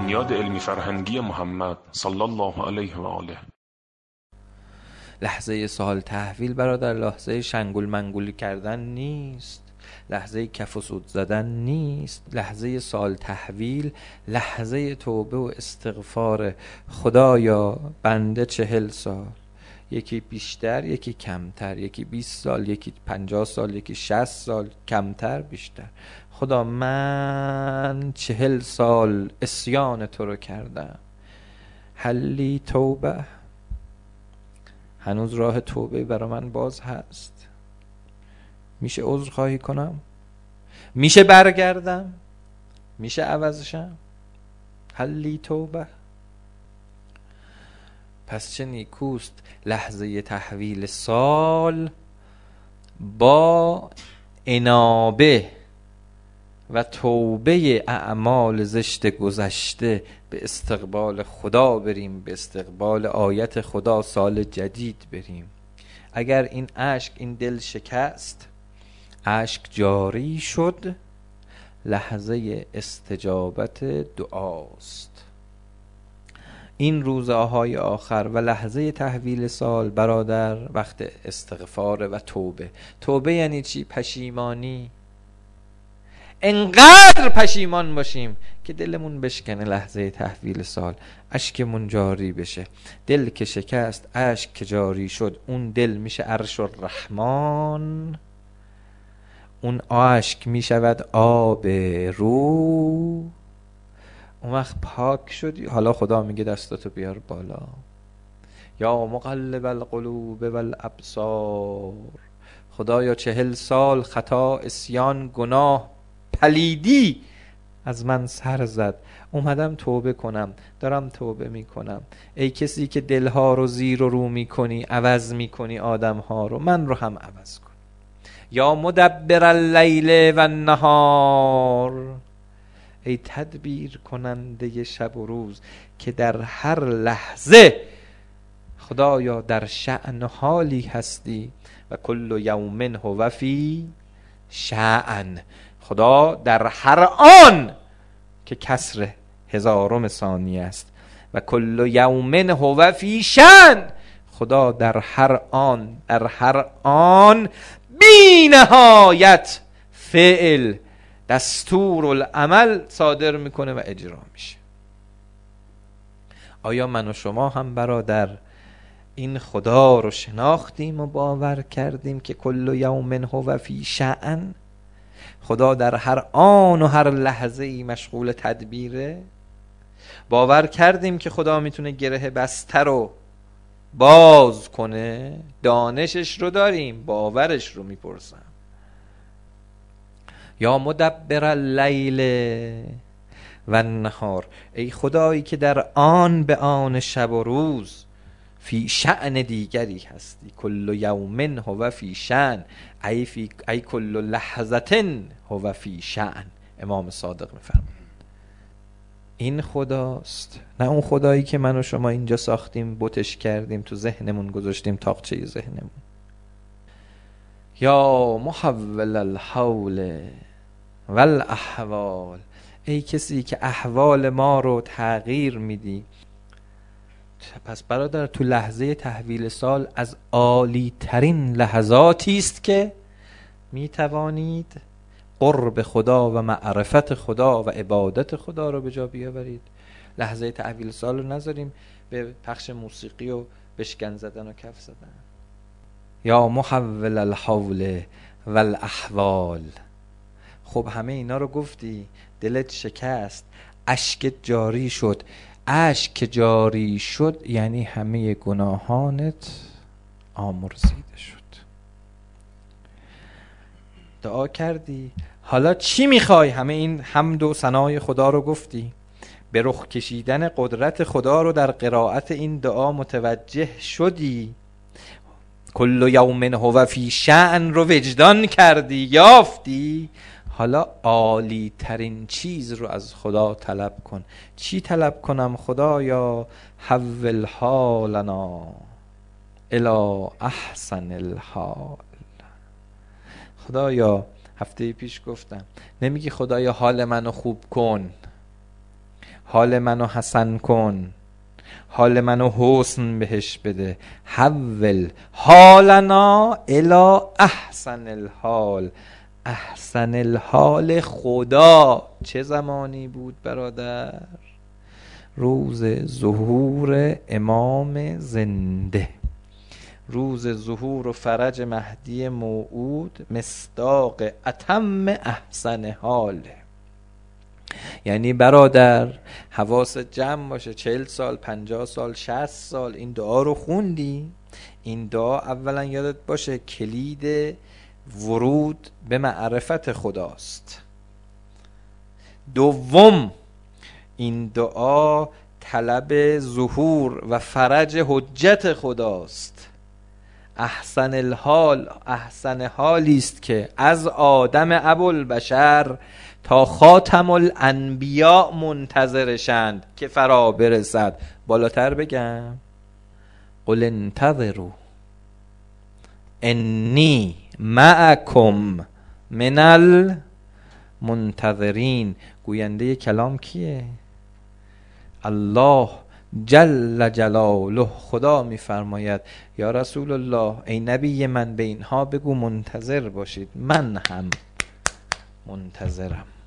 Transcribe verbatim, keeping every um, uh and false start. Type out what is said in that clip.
بنیاد علمی فرهنگی محمد صلی الله علیه و آله. لحظه سال تحویل برادر لحظه شنگول منگولی کردن نیست، لحظه کف و سود زدن نیست. لحظه سال تحویل لحظه توبه و استغفار. خدایا بنده چهل سال، یکی بیشتر یکی کمتر، یکی بیست سال یکی پنجاه سال یکی شصت سال، کمتر بیشتر. خدا من چهل سال عصیان تو رو کردم، حلی توبه، هنوز راه توبه برای من باز هست. میشه عذر خواهی کنم؟ میشه برگردم؟ میشه عوضشم؟ حلی توبه. پس چه نیکوست لحظه تحویل سال با انابه و توبه اعمال زشت گذشته به استقبال خدا بریم، به استقبال آیت خدا سال جدید بریم. اگر این اشک این دل شکست، اشک جاری شد، لحظه استجابت دعاست. این روزهای آخر و لحظه تحویل سال برادر وقت استغفار و توبه. توبه یعنی چی؟ پشیمانی. انقدر پشیمان باشیم که دلمون بشکنه لحظه تحویل سال، اشکمون جاری بشه. دل که شکست، اشک که جاری شد، اون دل میشه عرش الرحمن، اون اشک میشود آب رو. اون وقت پاک شدی. حالا خدا میگه دستاتو بیار بالا، یا مقلب القلوب والابصار. خدایا چهل سال خطا، عصیان، گناه، پلیدی از من سر زد، اومدم توبه کنم، دارم توبه میکنم. ای کسی که دلها رو زیر و رو میکنی، عوض میکنی آدمها رو، من رو هم عوض کن. یا مدبر اللیل و النهار، ای تدبیر کننده شب و روز که در هر لحظه خدایا در شأن حالی هستی. و کل یوم هو فی شأن. خدا در هر آن که کسر هزارم ثانیه است، و کل یوم هو فی شأن. خدا در هر آن، در هر آن بی نهایت فعل، دستور العمل صادر میکنه و اجرا میشه. آیا من و شما هم برادر این خدا رو شناختیم و باور کردیم که کل یوم هو فی شأن؟ خدا در هر آن و هر لحظه ای مشغول تدبیره. باور کردیم که خدا میتونه گره بسته رو باز کنه. دانشش رو داریم، باورش رو میپرسم. یا مدبر اللیل و النهار، ای خدایی که در آن به آن شب و روز فی شأن دیگری هستی. کل یوم هو فی شأن، ای, فی ای کل لحظة هو فی شأن. امام صادق میفرماید این خداست، نه اون خدایی که من و شما اینجا ساختیم، بتش کردیم، تو ذهنمون گذاشتیم، تاقچه ذهنمون. یا محول الحول والاحوال، ای کسی که احوال ما رو تغییر میدی. پس برادر تو لحظه تحویل سال از عالی ترین لحظاتی است که می توانید قرب خدا و معرفت خدا و عبادت خدا رو به جا بیاورید. لحظه تحویل سال رو نذاریم به پخش موسیقی و بشکن زدن و کف زدن. یا محول الحول والاحوال. خب همه اینا رو گفتی، دلت شکست، اشک جاری شد. اشک که جاری شد یعنی همه گناهانت آمرزیده شد. دعا کردی، حالا چی میخوای؟ همه این حمد و ثنای خدا رو گفتی، به رخ کشیدن قدرت خدا رو در قرائت این دعا متوجه شدی. کل یوم هو فی شأن رو وجدان کردی، یافتی. حالا عالی ترین چیز رو از خدا طلب کن. چی طلب کنم؟ خدایا حول حالنا الی احسن الحال. خدایا هفته پیش گفتم، نمیگی خدایا حال منو خوب کن، حال منو حسن کن، حال منو حسن بهش بده. حول حالنا الی احسن الحال. احسن الحال خدا چه زمانی بود برادر؟ روز ظهور امام زنده، روز ظهور و فرج مهدی موعود، مصداق اتم احسن حاله. یعنی برادر حواست جمع باشه، چهل سال، پنجاه سال، شصت سال این دعا رو خوندی. این دعا اولا یادت باشه کلید ورود به معرفت خداست. دوم این دعا طلب ظهور و فرج حجت خداست. احسن الحال، احسن حالی است که از آدم ابوالبشر تا خاتم الانبیاء منتظرشند که فرا برسد. بالاتر بگم قل انتظروا انی معکم من المنتظرین. گوینده کلام کیه؟ الله جل جلاله. خدا میفرماید یا رسول الله ای نبی من به اینها بگو منتظر باشید، من هم منتظرم.